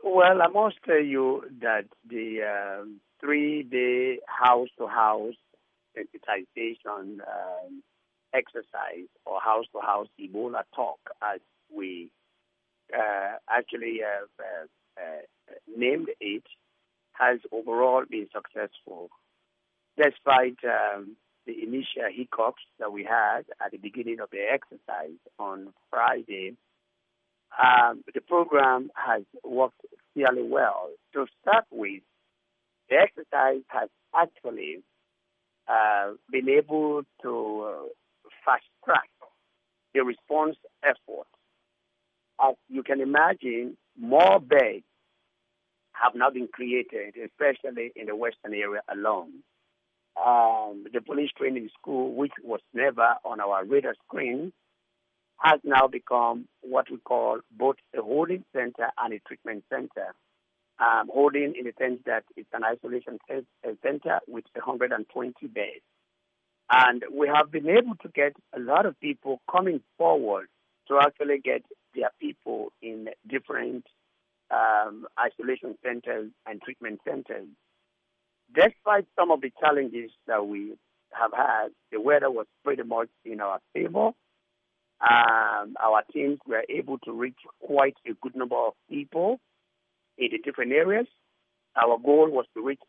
Well, I must tell you that the 3-day house-to-house sensitization exercise or house-to-house Ebola talk, as we actually named it, has overall been successful, despite the initial hiccups that we had at the beginning of the exercise on Friday. The program has worked fairly well. To start with, the exercise has actually been able to fast track the response effort. As you can imagine, more beds have now been created, especially in the western area alone. The police training school, which was never on our radar screen, has now become what we call both a holding center and a treatment center. Holding in the sense that it's an isolation center with 120 beds. And we have been able to get a lot of people coming forward to actually get their people in different isolation centers and treatment centers. Despite some of the challenges that we have had, the weather was pretty much in our favor. Our teams were able to reach quite a good number of people in the different areas. Our goal was to reach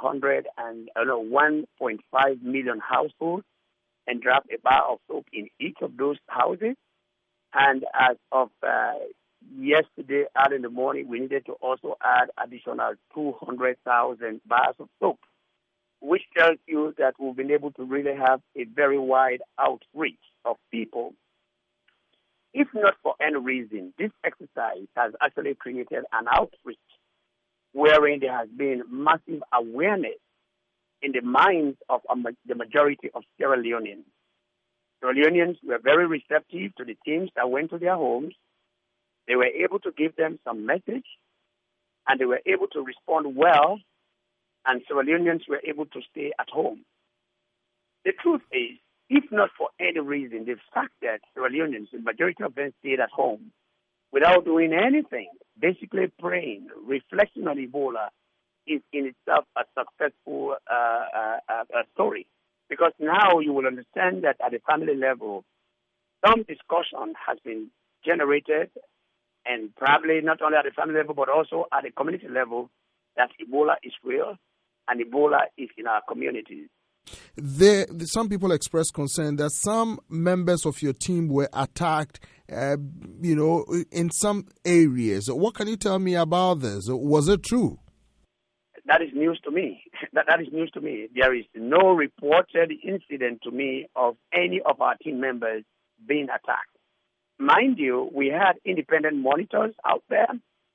1.5 million households and drop a bar of soap in each of those houses. And as of yesterday, early in the morning, we needed to also add additional 200,000 bars of soap, which tells you that we've been able to really have a very wide outreach of people. If not for any reason, this exercise has actually created an outreach wherein there has been massive awareness in the minds of the majority of Sierra Leoneans. Sierra Leoneans were very receptive to the teams that went to their homes. They were able to give them some message, and they were able to respond well, and Sierra Leoneans were able to stay at home. The truth is, if not for any reason, the fact that Sierra Leoneans, the majority of them stayed at home without doing anything, basically praying, reflecting on Ebola, is in itself a successful story. Because now you will understand that at the family level, some discussion has been generated, and probably not only at the family level, but also at the community level, that Ebola is real and Ebola is in our communities. Some people express concern that some members of your team were attacked, in some areas. What can you tell me about this? Was it true? That is news to me. That is news to me. There is no reported incident to me of any of our team members being attacked. Mind you, we had independent monitors out there.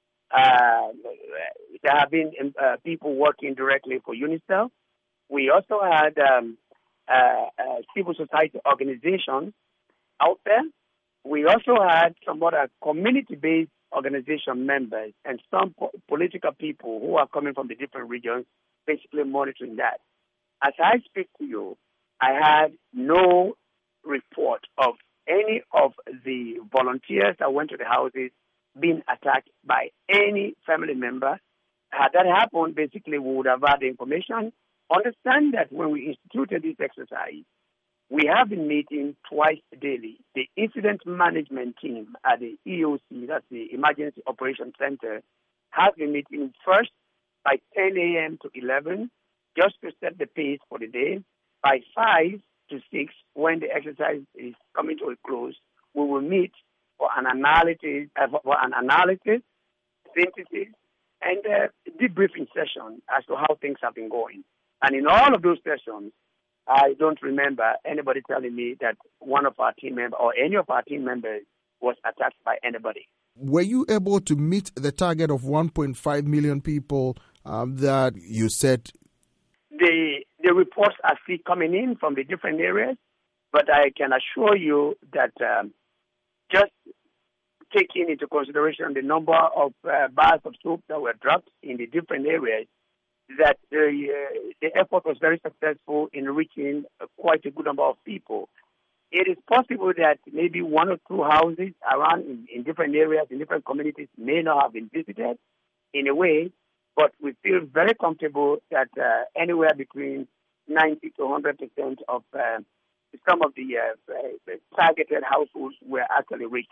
There have been people working directly for UNICEF. We also had civil society organizations out there. We also had some other community-based organization members and some political people who are coming from the different regions basically monitoring that. As I speak to you, I had no report of any of the volunteers that went to the houses being attacked by any family member. Had that happened, basically we would have had the information. Understand that when we instituted this exercise, we have been meeting twice daily. The incident management team at the EOC, that's the Emergency Operations Center, has been meeting first by 10 a.m. to 11, just to set the pace for the day. By 5 to 6, when the exercise is coming to a close, we will meet for an analysis, synthesis, and debriefing session as to how things have been going. And in all of those sessions, I don't remember anybody telling me that one of our team members or any of our team members was attacked by anybody. Were you able to meet the target of 1.5 million people that you set? The reports are still coming in from the different areas, but I can assure you that just taking into consideration the number of bars of soap that were dropped in the different areas, that the effort was very successful in reaching quite a good number of people. It is possible that maybe one or two houses around in different areas, in different communities, may not have been visited, in a way, but we feel very comfortable that anywhere between 90 to 100% of some of the targeted households were actually reached.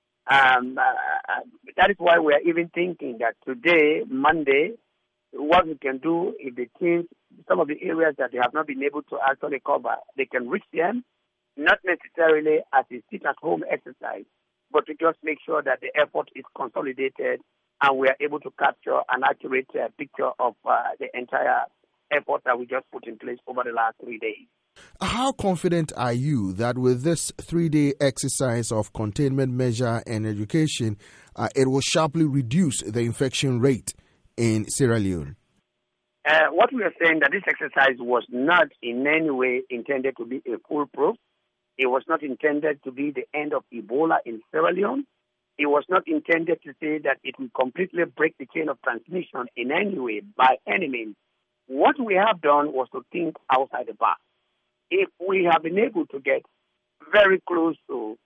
That is why we are even thinking that today, Monday, what we can do if the teams, some of the areas that they have not been able to actually cover, they can reach them, not necessarily as a sit-at-home exercise, but to just make sure that the effort is consolidated and we are able to capture an accurate picture of the entire effort that we just put in place over the last 3 days. How confident are you that with this 3-day exercise of containment measure and education, it will sharply reduce the infection rate in Sierra Leone? What we are saying that this exercise was not in any way intended to be a foolproof. It was not intended to be the end of Ebola in Sierra Leone. It was not intended to say that it will completely break the chain of transmission in any way, by any means. What we have done was to think outside the box. If we have been able to get very close to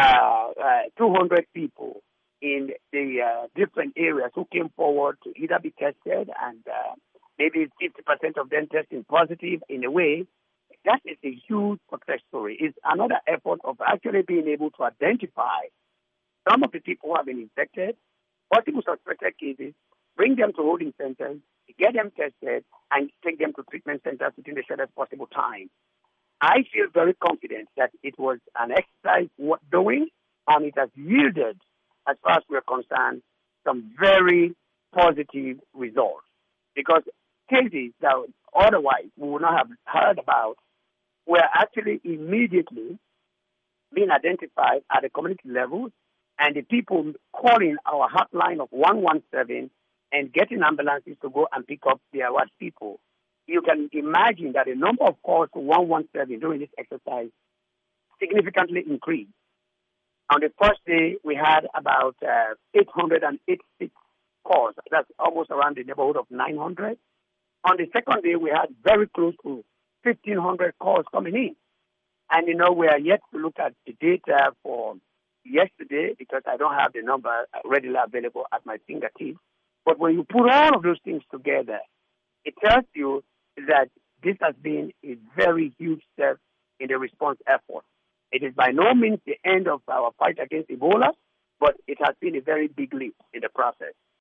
200 people in the different areas who came forward to either be tested and maybe 50% of them testing positive in a way, that is a huge success story. It's another effort of actually being able to identify some of the people who have been infected, possible suspected cases, bring them to holding centers, get them tested, and take them to treatment centers within the shortest possible time. I feel very confident that it was an exercise worth doing, and it has yielded, as far as we're concerned, some very positive results. Because cases that otherwise we would not have heard about were actually immediately being identified at the community level, and the people calling our hotline of 117 and getting ambulances to go and pick up their people. You can imagine that the number of calls to 117 during this exercise significantly increased. On the first day, we had about 886 calls. That's almost around the neighborhood of 900. On the second day, we had very close to 1,500 calls coming in. And, we are yet to look at the data for yesterday because I don't have the number readily available at my fingertips. But when you put all of those things together, it tells you that this has been a very huge step in the response effort. It is by no means the end of our fight against Ebola, but it has been a very big leap in the process.